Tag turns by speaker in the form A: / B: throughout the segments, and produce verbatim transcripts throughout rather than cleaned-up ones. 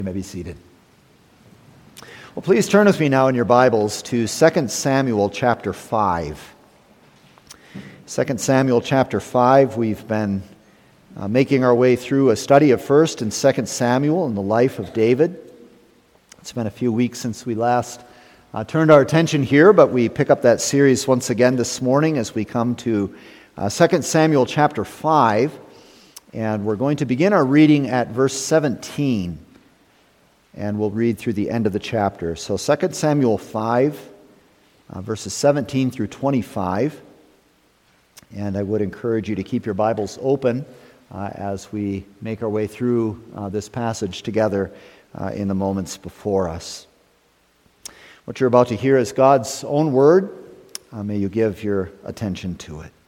A: You may be seated. Well, please turn with me now in your Bibles to Second Samuel chapter five. Second Samuel chapter five, we've been uh, making our way through a study of First and Second Samuel in the life of David. It's been a few weeks since we last uh, turned our attention here, but we pick up that series once again this morning as we come to uh, Second Samuel chapter five, and we're going to begin our reading at verse seventeen. And we'll read through the end of the chapter. So Second Samuel five, uh, verses seventeen through twenty-five. And I would encourage you to keep your Bibles open uh, as we make our way through uh, this passage together uh, in the moments before us. What you're about to hear is God's own word. Uh, may you give your attention to it.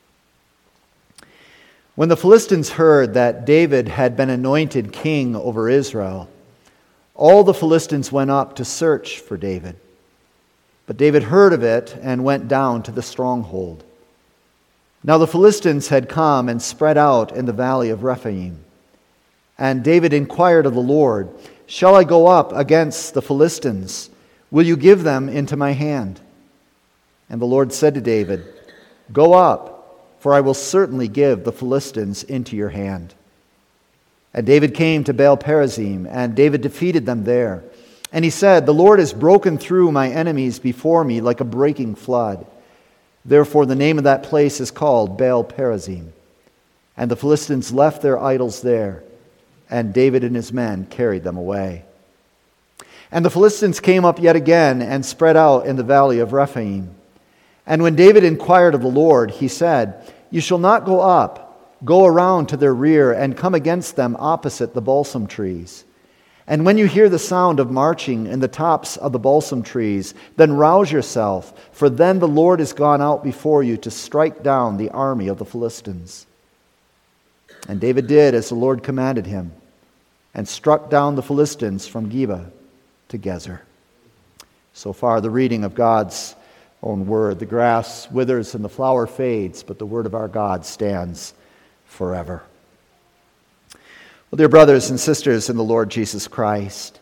A: When the Philistines heard that David had been anointed king over Israel, all the Philistines went up to search for David. But David heard of it and went down to the stronghold. Now the Philistines had come and spread out in the valley of Rephaim. And David inquired of the Lord, "Shall I go up against the Philistines? Will you give them into my hand?" And the Lord said to David, "Go up, for I will certainly give the Philistines into your hand." And David came to Baal-perazim, and David defeated them there. And he said, "The Lord has broken through my enemies before me like a breaking flood." Therefore the name of that place is called Baal-perazim. And the Philistines left their idols there, and David and his men carried them away. And the Philistines came up yet again and spread out in the valley of Rephaim. And when David inquired of the Lord, he said, "You shall not go up. Go around to their rear and come against them opposite the balsam trees. And when you hear the sound of marching in the tops of the balsam trees, then rouse yourself, for then the Lord is gone out before you to strike down the army of the Philistines." And David did as the Lord commanded him, and struck down the Philistines from Geba to Gezer. So far the reading of God's own word. The grass withers and the flower fades, but the word of our God stands forever. Well, dear brothers and sisters in the Lord Jesus Christ,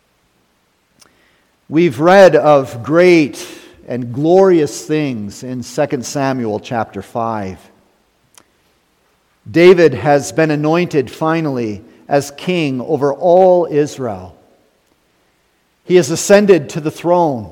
A: we've read of great and glorious things in Second Samuel chapter five. David has been anointed finally as king over all Israel. He has ascended to the throne,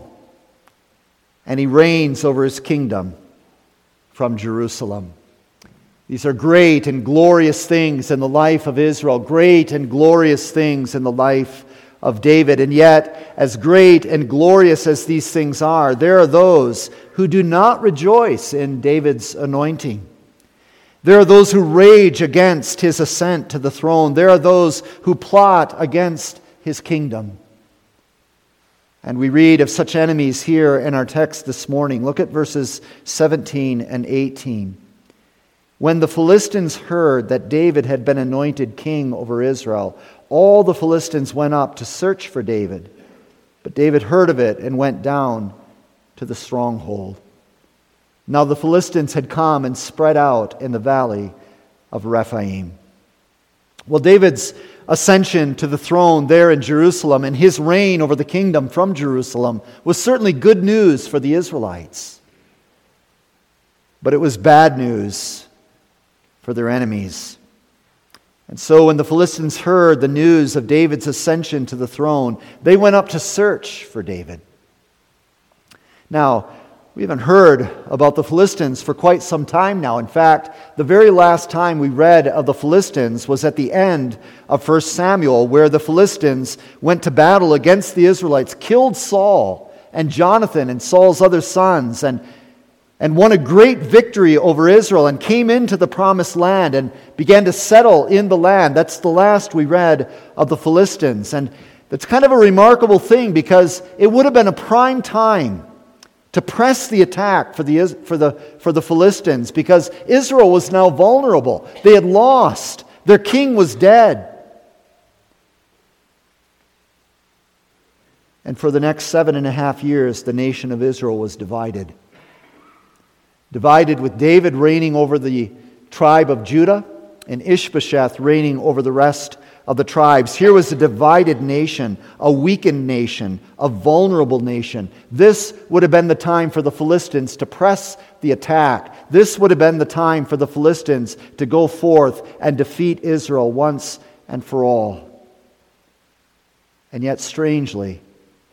A: and he reigns over his kingdom from Jerusalem. These are great and glorious things in the life of Israel, great and glorious things in the life of David. And yet, as great and glorious as these things are, there are those who do not rejoice in David's anointing. There are those who rage against his ascent to the throne. There are those who plot against his kingdom. And we read of such enemies here in our text this morning. Look at verses seventeen and eighteen. When the Philistines heard that David had been anointed king over Israel, all the Philistines went up to search for David. But David heard of it and went down to the stronghold. Now the Philistines had come and spread out in the valley of Rephaim. Well, David's ascension to the throne there in Jerusalem and his reign over the kingdom from Jerusalem was certainly good news for the Israelites. But it was bad news for their enemies. And so when the Philistines heard the news of David's ascension to the throne, they went up to search for David. Now, we haven't heard about the Philistines for quite some time now. In fact, the very last time we read of the Philistines was at the end of First Samuel, where the Philistines went to battle against the Israelites, killed Saul and Jonathan and Saul's other sons, and and won a great victory over Israel and came into the promised land and began to settle in the land. That's the last we read of the Philistines. And that's kind of a remarkable thing because it would have been a prime time to press the attack for the, for the, for the Philistines because Israel was now vulnerable. They had lost. Their king was dead. And for the next seven and a half years, the nation of Israel was divided. Divided with David reigning over the tribe of Judah and Ishbosheth reigning over the rest of the tribes. Here was a divided nation, a weakened nation, a vulnerable nation. This would have been the time for the Philistines to press the attack. This would have been the time for the Philistines to go forth and defeat Israel once and for all. And yet, strangely,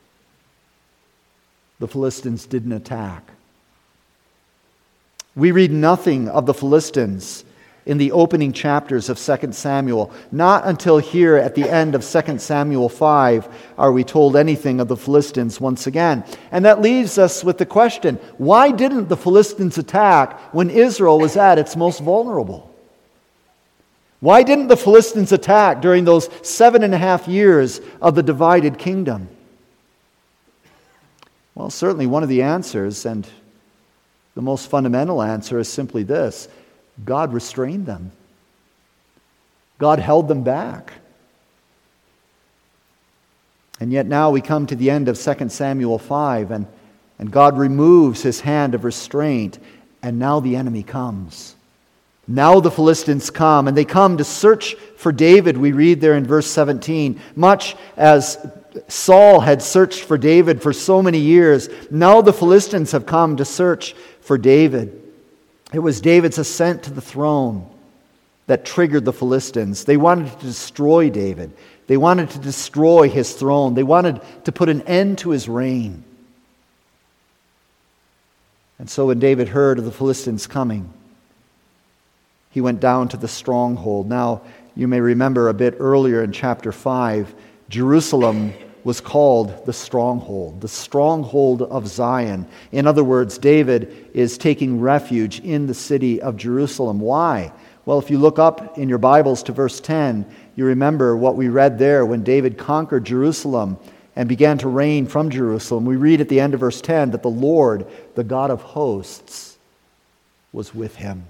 A: the Philistines didn't attack. We read nothing of the Philistines in the opening chapters of Second Samuel. Not until here at the end of Second Samuel five are we told anything of the Philistines once again. And that leaves us with the question, why didn't the Philistines attack when Israel was at its most vulnerable? Why didn't the Philistines attack during those seven and a half years of the divided kingdom? Well, certainly one of the answers, and the most fundamental answer, is simply this: God restrained them. God held them back. And yet now we come to the end of Second Samuel five, and, and God removes his hand of restraint, and now the enemy comes. Now the Philistines come, and they come to search for David, we read there in verse seventeen. Much as Saul had searched for David for so many years, now the Philistines have come to search for David. It was David's ascent to the throne that triggered the Philistines. They wanted to destroy David. They wanted to destroy his throne. They wanted to put an end to his reign. And so when David heard of the Philistines coming, he went down to the stronghold. Now, you may remember a bit earlier in chapter five, Jerusalem was called the stronghold, the stronghold of Zion. In other words, David is taking refuge in the city of Jerusalem. Why? Well, if you look up in your Bibles to verse ten, you remember what we read there when David conquered Jerusalem and began to reign from Jerusalem. We read at the end of verse ten that the Lord, the God of hosts, was with him.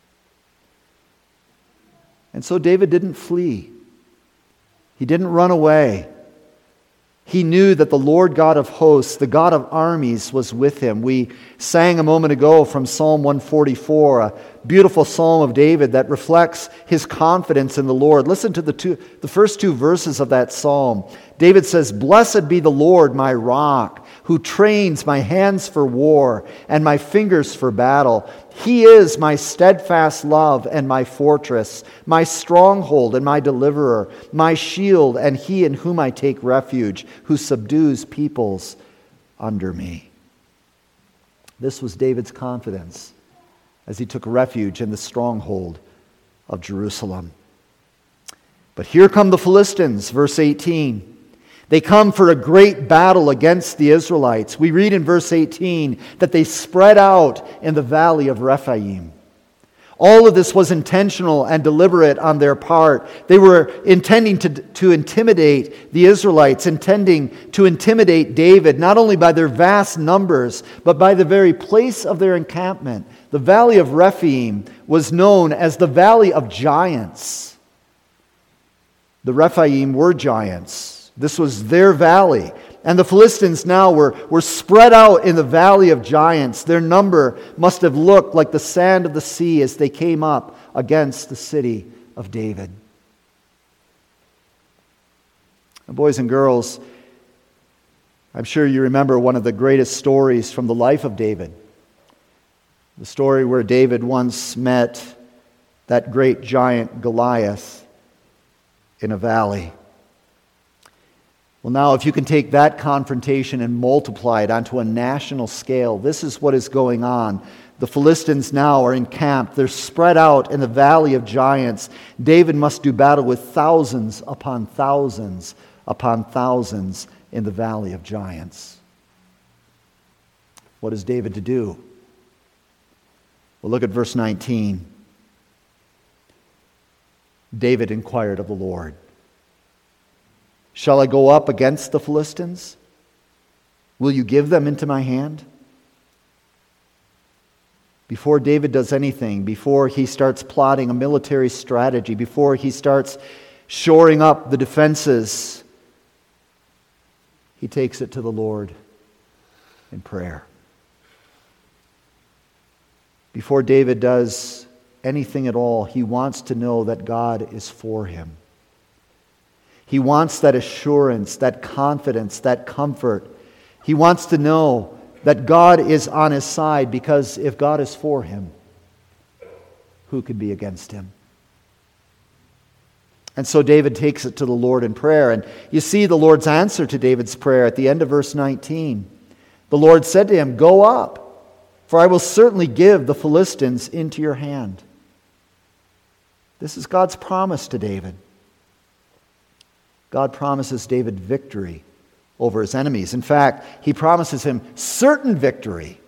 A: And so David didn't flee. He didn't run away. He knew that the Lord God of hosts, the God of armies, was with him. We sang a moment ago from Psalm one forty-four, a beautiful psalm of David that reflects his confidence in the Lord. Listen to the two, the first two verses of that psalm. David says, "Blessed be the Lord, my rock, who trains my hands for war and my fingers for battle. He is my steadfast love and my fortress, my stronghold and my deliverer, my shield and he in whom I take refuge, who subdues peoples under me." This was David's confidence as he took refuge in the stronghold of Jerusalem. But here come the Philistines, verse eighteen. They come for a great battle against the Israelites. We read in verse eighteen that they spread out in the valley of Rephaim. All of this was intentional and deliberate on their part. They were intending to, to intimidate the Israelites, intending to intimidate David, not only by their vast numbers, but by the very place of their encampment. The valley of Rephaim was known as the valley of giants. The Rephaim were giants. This was their valley. And the Philistines now were, were spread out in the valley of giants. Their number must have looked like the sand of the sea as they came up against the city of David. And boys and girls, I'm sure you remember one of the greatest stories from the life of David. The story where David once met that great giant Goliath in a valley. Well, now, if you can take that confrontation and multiply it onto a national scale, this is what is going on. The Philistines now are encamped. They're spread out in the valley of giants. David must do battle with thousands upon thousands upon thousands in the valley of giants. What is David to do? Well, look at verse nineteen. David inquired of the Lord, "Shall I go up against the Philistines? Will you give them into my hand?" Before David does anything, before he starts plotting a military strategy, before he starts shoring up the defenses, he takes it to the Lord in prayer. Before David does anything at all, he wants to know that God is for him. He wants that assurance, that confidence, that comfort. He wants to know that God is on his side, because if God is for him, who could be against him? And so David takes it to the Lord in prayer. And you see the Lord's answer to David's prayer at the end of verse nineteen. The Lord said to him, "Go up, for I will certainly give the Philistines into your hand." This is God's promise to David. God promises David victory over his enemies. In fact, he promises him certain victory.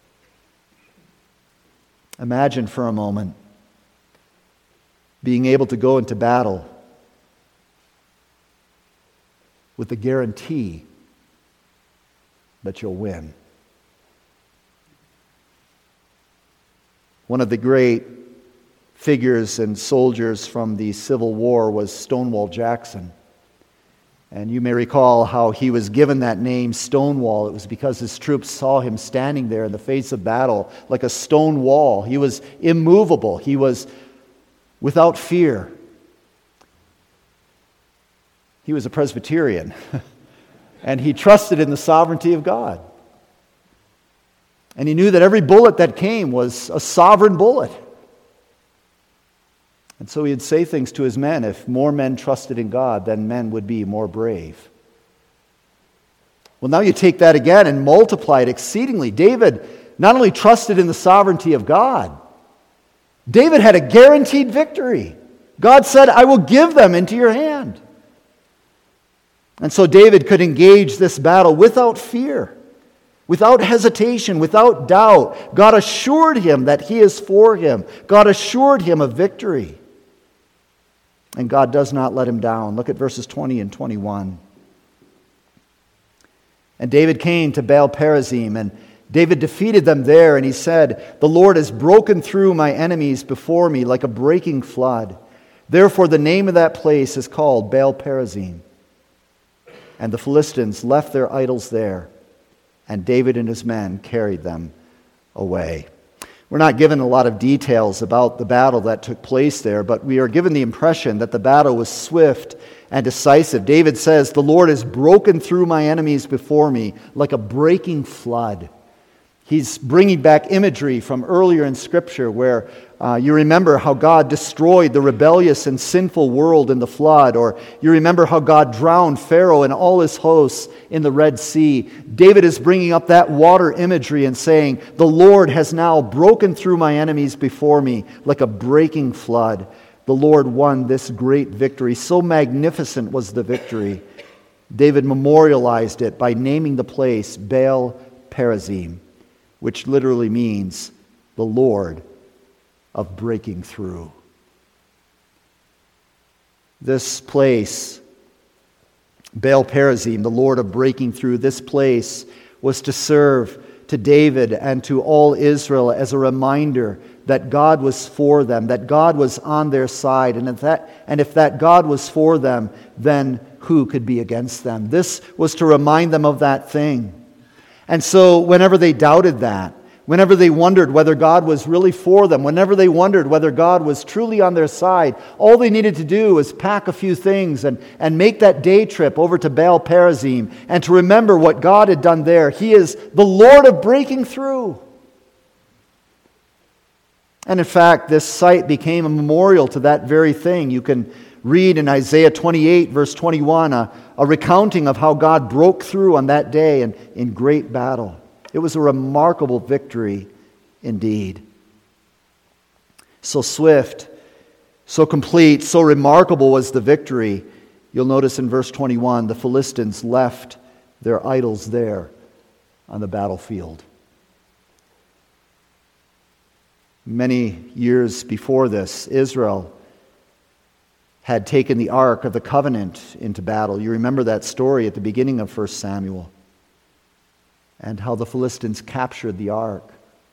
A: Imagine for a moment being able to go into battle with the guarantee that you'll win. One of the great figures and soldiers from the Civil War was Stonewall Jackson. And you may recall how he was given that name, Stonewall. It was because his troops saw him standing there in the face of battle like a stone wall. He was immovable. He was without fear. He was a Presbyterian, and he trusted in the sovereignty of God. And he knew that every bullet that came was a sovereign bullet. And so he'd say things to his men: if more men trusted in God, then men would be more brave. Well, now you take that again and multiply it exceedingly. David not only trusted in the sovereignty of God, David had a guaranteed victory. God said, "I will give them into your hand." And so David could engage this battle without fear, without hesitation, without doubt. God assured him that he is for him. God assured him of victory. And God does not let him down. Look at verses twenty and twenty-one. And David came to Baal Perazim, and David defeated them there, and he said, "The Lord has broken through my enemies before me like a breaking flood. Therefore the name of that place is called Baal Perazim." And the Philistines left their idols there, and David and his men carried them away. We're not given a lot of details about the battle that took place there, but we are given the impression that the battle was swift and decisive. David says, "The Lord has broken through my enemies before me like a breaking flood." He's bringing back imagery from earlier in Scripture where uh, you remember how God destroyed the rebellious and sinful world in the flood, or you remember how God drowned Pharaoh and all his hosts in the Red Sea. David is bringing up that water imagery and saying, "The Lord has now broken through my enemies before me like a breaking flood." The Lord won this great victory. So magnificent was the victory. David memorialized it by naming the place Baal Perazim, which literally means the Lord of breaking through. This place, Baal Perazim, the Lord of breaking through, this place was to serve to David and to all Israel as a reminder that God was for them, that God was on their side, and if that, and if that God was for them, then who could be against them? This was to remind them of that thing. And so whenever they doubted that, whenever they wondered whether God was really for them, whenever they wondered whether God was truly on their side, all they needed to do was pack a few things and, and make that day trip over to Baal Perazim and to remember what God had done there. He is the Lord of breaking through. And in fact, this site became a memorial to that very thing. You can read in Isaiah twenty-eight, verse twenty-one, a, a recounting of how God broke through on that day and in great battle. It was a remarkable victory indeed. So swift, so complete, so remarkable was the victory. You'll notice in verse twenty-one, the Philistines left their idols there on the battlefield. Many years before this, Israel had taken the Ark of the Covenant into battle. You remember that story at the beginning of First Samuel, and how the Philistines captured the Ark.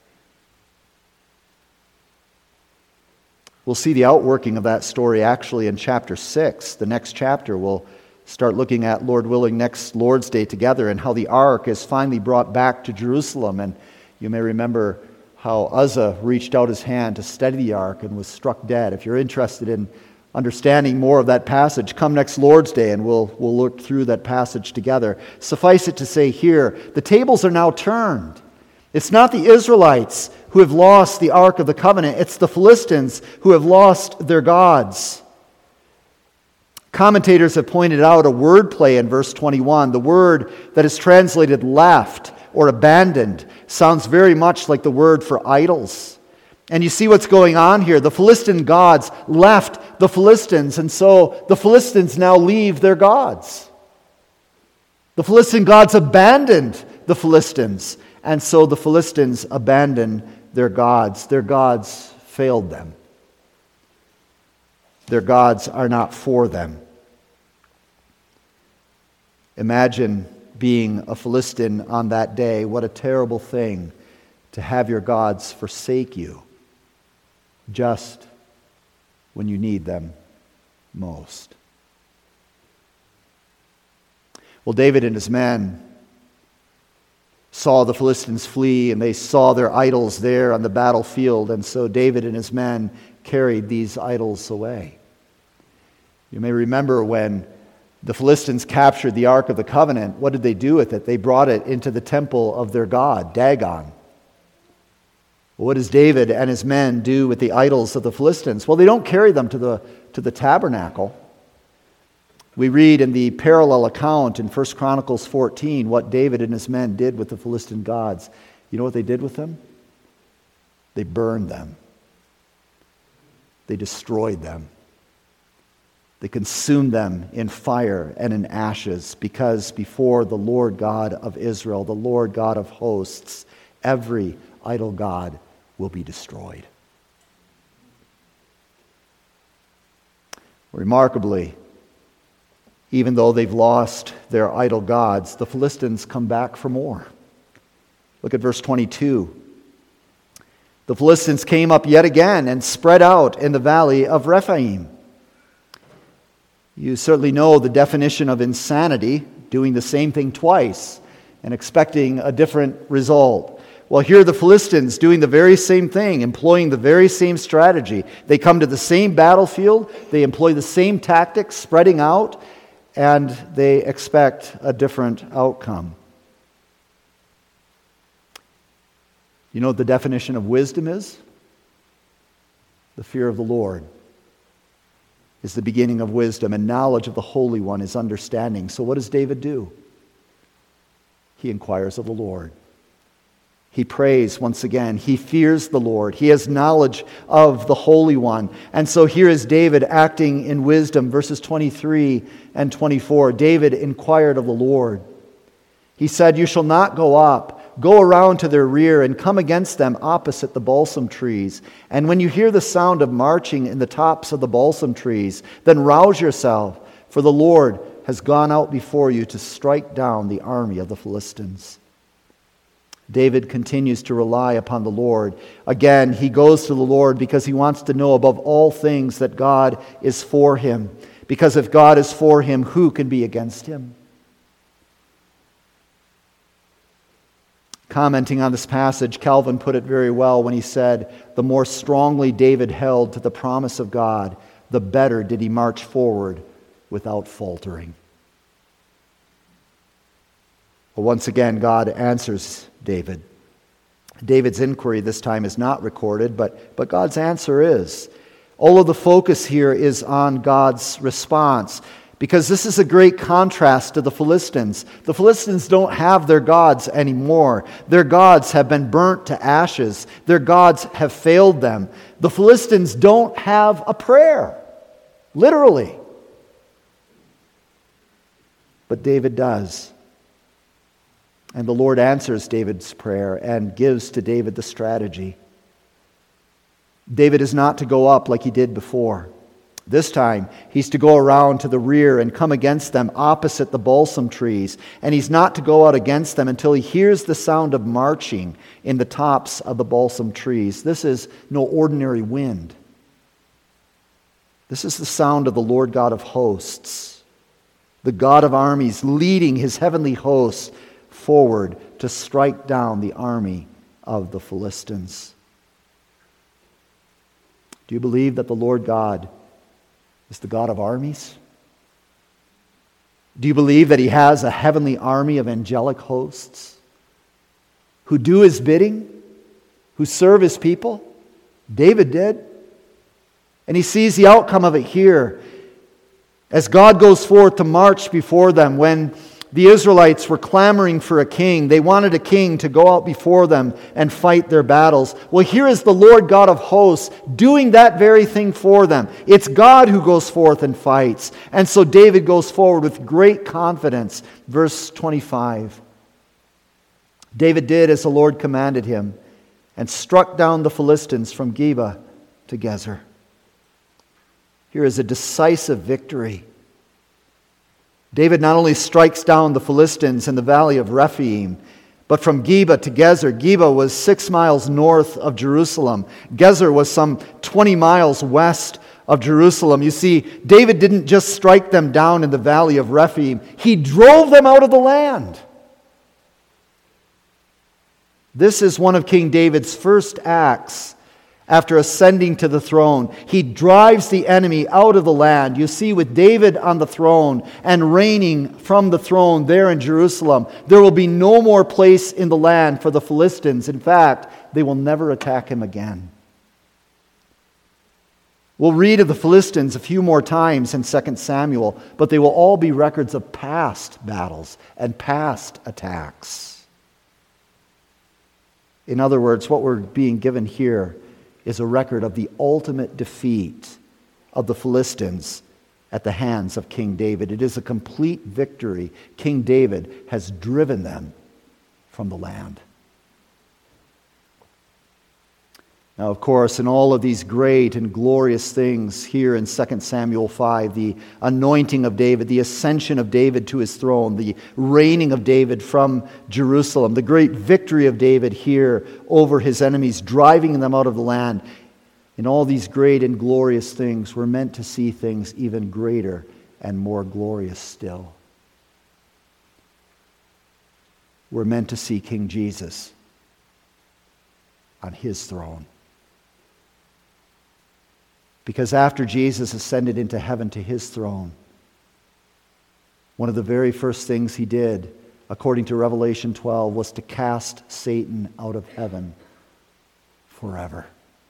A: We'll see the outworking of that story actually in chapter six. The next chapter we'll start looking at, Lord willing, next Lord's Day together, and how the Ark is finally brought back to Jerusalem. And you may remember how Uzzah reached out his hand to steady the Ark and was struck dead. If you're interested in understanding more of that passage, come next Lord's Day and we'll, we'll look through that passage together. Suffice it to say here, the tables are now turned. It's not the Israelites who have lost the Ark of the Covenant. It's the Philistines who have lost their gods. Commentators have pointed out a wordplay in verse twenty-one. The word that is translated left or abandoned sounds very much like the word for idols. And you see what's going on here. The Philistine gods left the Philistines, and so the Philistines now leave their gods. The Philistine gods abandoned the Philistines, and so the Philistines abandoned their gods. Their gods failed them. Their gods are not for them. Imagine being a Philistine on that day. What a terrible thing to have your gods forsake you just when you need them most. Well, David and his men saw the Philistines flee, and they saw their idols there on the battlefield, and so David and his men carried these idols away. You may remember when the Philistines captured the Ark of the Covenant, what did they do with it? They brought it into the temple of their god, Dagon. What does David and his men do with the idols of the Philistines? Well, they don't carry them to the, to the tabernacle. We read in the parallel account in First Chronicles fourteen what David and his men did with the Philistine gods. You know what they did with them? They burned them. They destroyed them. They consumed them in fire and in ashes, because before the Lord God of Israel, the Lord God of hosts, every idol god will be destroyed. Remarkably, even though they've lost their idol gods, the Philistines come back for more. Look at verse twenty-two. The Philistines came up yet again and spread out in the valley of Rephaim. You certainly know the definition of insanity, doing the same thing twice and expecting a different result. Well, here are the Philistines doing the very same thing, employing the very same strategy. They come to the same battlefield, they employ the same tactics, spreading out, and they expect a different outcome. You know what the definition of wisdom is? The fear of the Lord is the beginning of wisdom, and knowledge of the Holy One is understanding. So what does David do? He inquires of the Lord. He prays once again. He fears the Lord. He has knowledge of the Holy One. And so here is David acting in wisdom. Verses twenty-three and twenty-four. David inquired of the Lord. He said, "You shall not go up. Go around to their rear and come against them opposite the balsam trees. And when you hear the sound of marching in the tops of the balsam trees, then rouse yourself, for the Lord has gone out before you to strike down the army of the Philistines." David continues to rely upon the Lord. Again, he goes to the Lord because he wants to know above all things that God is for him. Because if God is for him, who can be against him? Commenting on this passage, Calvin put it very well when he said, "The more strongly David held to the promise of God, the better did he march forward without faltering." Well, once again, God answers David. David's inquiry this time is not recorded, but, but God's answer is. All of the focus here is on God's response, because this is a great contrast to the Philistines. The Philistines don't have their gods anymore. Their gods have been burnt to ashes. Their gods have failed them. The Philistines don't have a prayer, literally. But David does. And the Lord answers David's prayer and gives to David the strategy. David is not to go up like he did before. This time, he's to go around to the rear and come against them opposite the balsam trees. And he's not to go out against them until he hears the sound of marching in the tops of the balsam trees. This is no ordinary wind. This is the sound of the Lord God of hosts, the God of armies leading his heavenly hosts forward to strike down the army of the Philistines. Do you believe that the Lord God is the God of armies? Do you believe that he has a heavenly army of angelic hosts who do his bidding, who serve his people? David did. And he sees the outcome of it here as God goes forth to march before them. When the Israelites were clamoring for a king, they wanted a king to go out before them and fight their battles. Well, here is the Lord God of hosts doing that very thing for them. It's God who goes forth and fights. And so David goes forward with great confidence. Verse twenty-five. David did as the Lord commanded him and struck down the Philistines from Geba to Gezer. Here is a decisive victory. David not only strikes down the Philistines in the valley of Rephaim, but from Geba to Gezer. Geba was six miles north of Jerusalem. Gezer was some twenty miles west of Jerusalem. You see, David didn't just strike them down in the valley of Rephaim. He drove them out of the land. This is one of King David's first acts after ascending to the throne. He drives the enemy out of the land. You see, with David on the throne and reigning from the throne there in Jerusalem, there will be no more place in the land for the Philistines. In fact, they will never attack him again. We'll read of the Philistines a few more times in Second Samuel, but they will all be records of past battles and past attacks. In other words, what we're being given here is a record of the ultimate defeat of the Philistines at the hands of King David. It is a complete victory. King David has driven them from the land. Now, of course, in all of these great and glorious things here in Second Samuel five, the anointing of David, the ascension of David to his throne, the reigning of David from Jerusalem, the great victory of David here over his enemies, driving them out of the land. In all these great and glorious things, we're meant to see things even greater and more glorious still. We're meant to see King Jesus on his throne. Because after Jesus ascended into heaven to his throne, one of the very first things he did, according to Revelation twelve, was to cast Satan out of heaven forever.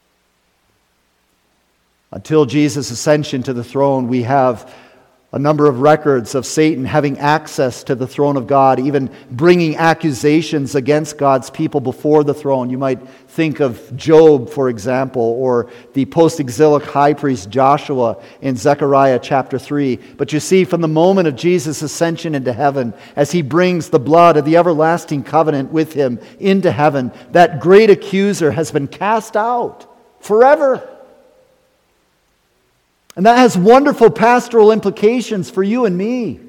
A: Until Jesus' ascension to the throne, we have a number of records of Satan having access to the throne of God, even bringing accusations against God's people before the throne. You might think of Job, for example, or the post-exilic high priest Joshua in Zechariah chapter three. But you see, from the moment of Jesus' ascension into heaven, as he brings the blood of the everlasting covenant with him into heaven, that great accuser has been cast out forever. And that has wonderful pastoral implications for you and me.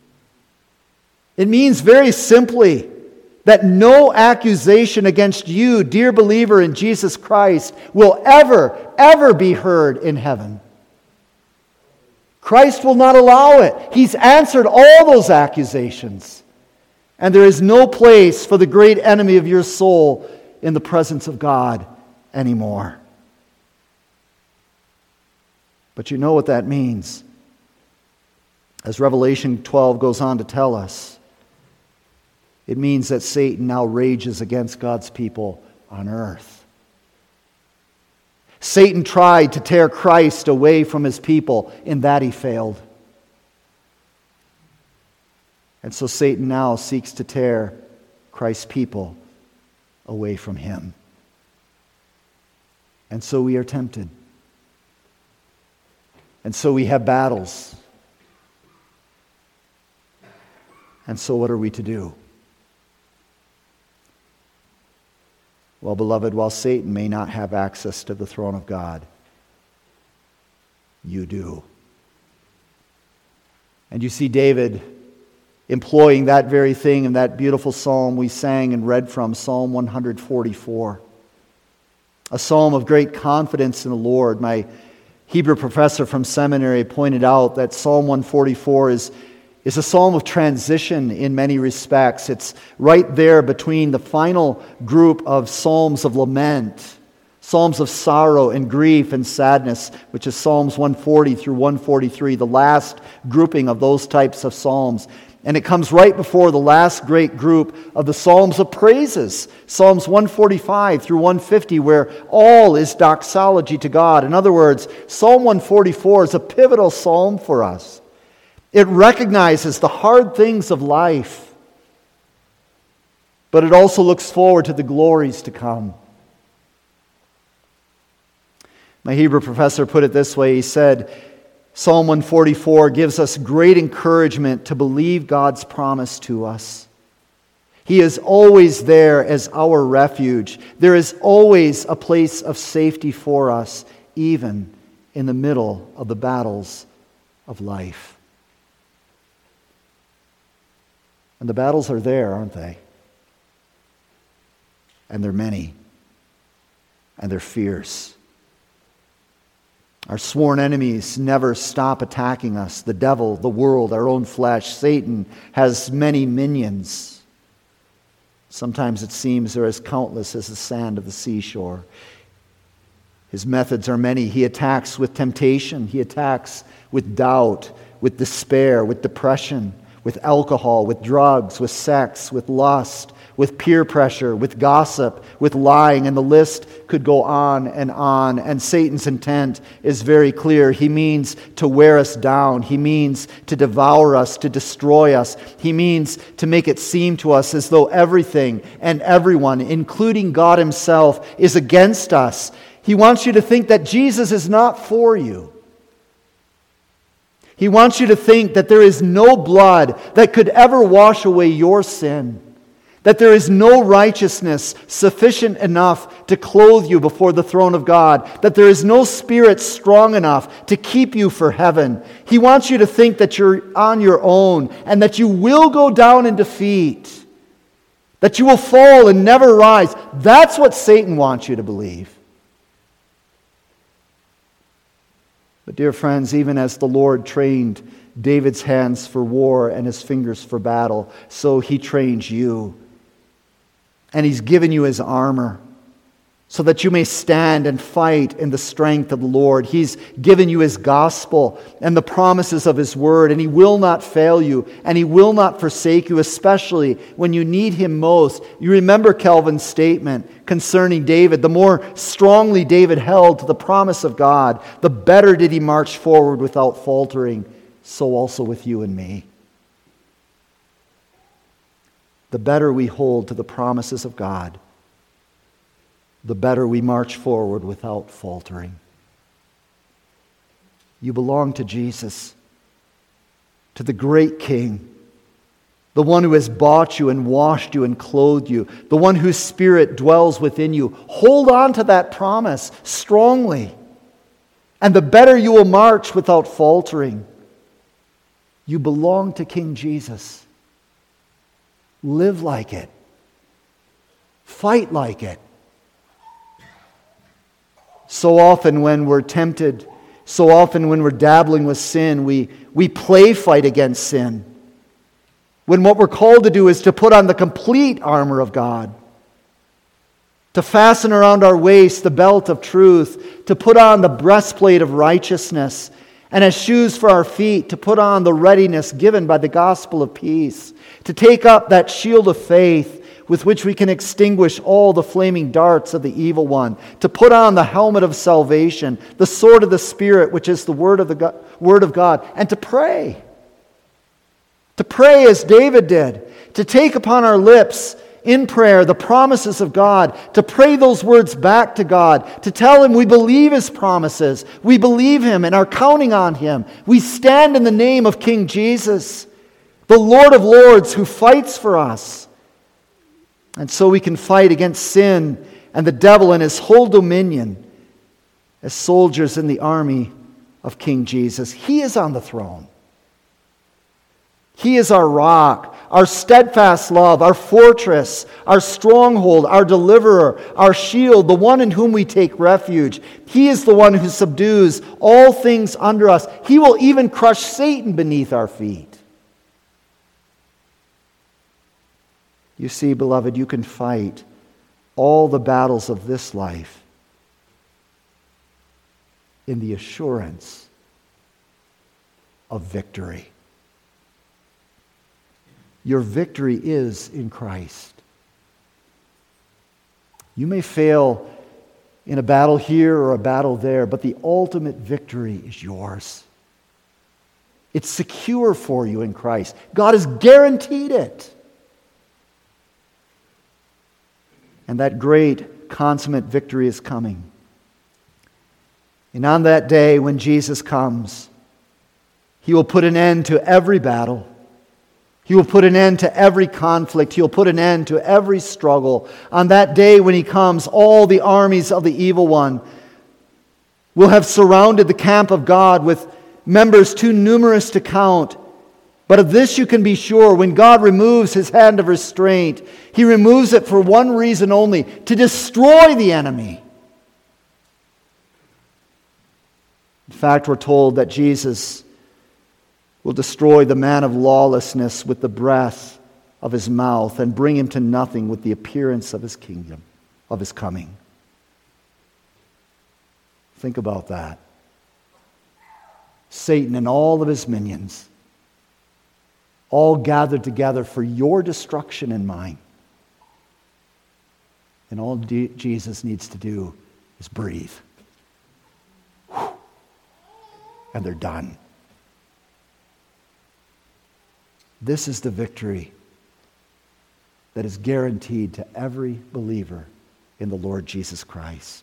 A: It means very simply that no accusation against you, dear believer in Jesus Christ, will ever, ever be heard in heaven. Christ will not allow it. He's answered all those accusations. And there is no place for the great enemy of your soul in the presence of God anymore. But you know what that means. As Revelation twelve goes on to tell us, it means that Satan now rages against God's people on earth. Satan tried to tear Christ away from his people. In that he failed. And so Satan now seeks to tear Christ's people away from him. And so we are tempted. And so we have battles. And so what are we to do? Well, beloved, while Satan may not have access to the throne of God, you do. And you see David employing that very thing in that beautiful psalm we sang and read from, Psalm one forty-four. A psalm of great confidence in the Lord. My Hebrew professor from seminary pointed out that Psalm one forty-four is, is a psalm of transition in many respects. It's right there between the final group of psalms of lament, Psalms of sorrow and grief and sadness, which is Psalms one forty through one forty-three, the last grouping of those types of psalms. And it comes right before the last great group of the Psalms of praises, Psalms one forty-five through one fifty, where all is doxology to God. In other words, Psalm one forty-four is a pivotal psalm for us. It recognizes the hard things of life, but it also looks forward to the glories to come. My Hebrew professor put it this way. He said, Psalm one forty-four gives us great encouragement to believe God's promise to us. He is always there as our refuge. There is always a place of safety for us, even in the middle of the battles of life. And the battles are there, aren't they? And they're many. And they're fierce. Our sworn enemies never stop attacking us. The devil, the world, our own flesh. Satan has many minions. Sometimes it seems they're as countless as the sand of the seashore. His methods are many. He attacks with temptation. He attacks with doubt, with despair, with depression, with alcohol, with drugs, with sex, with lust, with peer pressure, with gossip, with lying, and the list could go on and on. And Satan's intent is very clear. He means to wear us down. He means to devour us, to destroy us. He means to make it seem to us as though everything and everyone, including God Himself, is against us. He wants you to think that Jesus is not for you. He wants you to think that there is no blood that could ever wash away your sin. That there is no righteousness sufficient enough to clothe you before the throne of God. That there is no spirit strong enough to keep you for heaven. He wants you to think that you're on your own and that you will go down in defeat. That you will fall and never rise. That's what Satan wants you to believe. But dear friends, even as the Lord trained David's hands for war and his fingers for battle, so He trains you. And He's given you His armor so that you may stand and fight in the strength of the Lord. He's given you His gospel and the promises of His word, and He will not fail you, and He will not forsake you, especially when you need Him most. You remember Calvin's statement concerning David. The more strongly David held to the promise of God, the better did he march forward without faltering. So also with you and me. The better we hold to the promises of God, the better we march forward without faltering. You belong to Jesus, to the great King, the one who has bought you and washed you and clothed you, the one whose Spirit dwells within you. Hold on to that promise strongly, and the better you will march without faltering. You belong to King Jesus. Live like it. Fight like it. So often when we're tempted, so often when we're dabbling with sin, we, we play fight against sin. When what we're called to do is to put on the complete armor of God. To fasten around our waist the belt of truth. To put on the breastplate of righteousness. And as shoes for our feet, to put on the readiness given by the gospel of peace. To take up that shield of faith with which we can extinguish all the flaming darts of the evil one. To put on the helmet of salvation, the sword of the Spirit, which is the word of the God, word of God. And to pray. To pray as David did. To take upon our lips in prayer the promises of God, to pray those words back to God, to tell Him we believe His promises, we believe Him and are counting on Him. We stand in the name of King Jesus, the Lord of Lords who fights for us. And so we can fight against sin and the devil and his whole dominion as soldiers in the army of King Jesus. He is on the throne. He is our rock, our steadfast love, our fortress, our stronghold, our deliverer, our shield, the one in whom we take refuge. He is the one who subdues all things under us. He will even crush Satan beneath our feet. You see, beloved, you can fight all the battles of this life in the assurance of victory. Your victory is in Christ. You may fail in a battle here or a battle there, but the ultimate victory is yours. It's secure for you in Christ. God has guaranteed it. And that great consummate victory is coming. And on that day when Jesus comes, He will put an end to every battle. He will put an end to every conflict. He will put an end to every struggle. On that day when He comes, all the armies of the evil one will have surrounded the camp of God with members too numerous to count. But of this you can be sure, when God removes His hand of restraint, He removes it for one reason only: to destroy the enemy. In fact, we're told that Jesus will destroy the man of lawlessness with the breath of His mouth and bring him to nothing with the appearance of His kingdom, of His coming. Think about that. Satan and all of his minions, all gathered together for your destruction and mine. And all D- Jesus needs to do is breathe. Whew. And they're done. This is the victory that is guaranteed to every believer in the Lord Jesus Christ.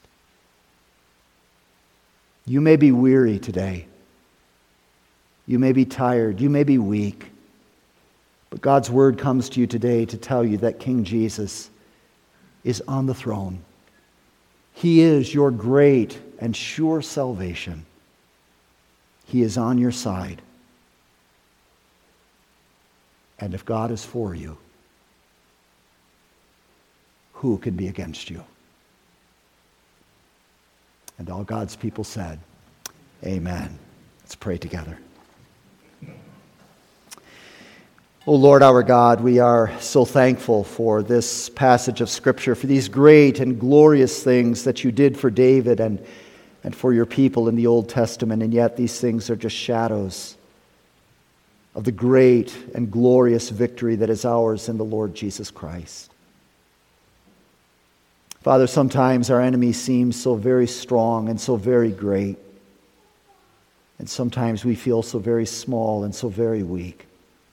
A: You may be weary today. You may be tired. You may be weak. But God's word comes to you today to tell you that King Jesus is on the throne. He is your great and sure salvation. He is on your side. And if God is for you, who can be against you? And all God's people said, amen. Let's pray together. O Lord our God, we are so thankful for this passage of Scripture, for these great and glorious things that you did for David and, and for your people in the Old Testament, and yet these things are just shadows of the great and glorious victory that is ours in the Lord Jesus Christ. Father, sometimes our enemy seems so very strong and so very great, and sometimes we feel so very small and so very weak.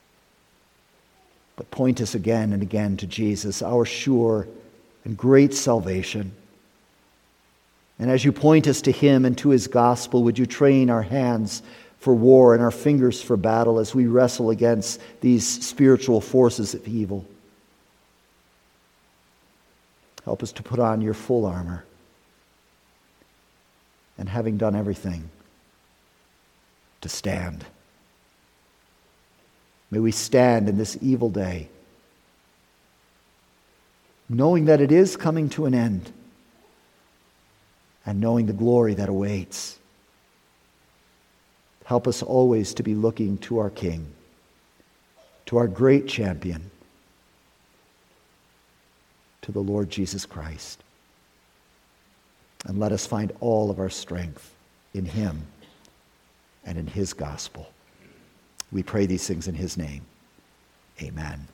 A: But point us again and again to Jesus, our sure and great salvation. And as you point us to Him and to His gospel, would you train our hands for war and our fingers for battle as we wrestle against these spiritual forces of evil. Help us to put on your full armor. And having done everything, to stand. May we stand in this evil day, knowing that it is coming to an end, and knowing the glory that awaits. Help us always to be looking to our King, to our great champion, to the Lord Jesus Christ. And let us find all of our strength in Him and in His gospel. We pray these things in His name. Amen.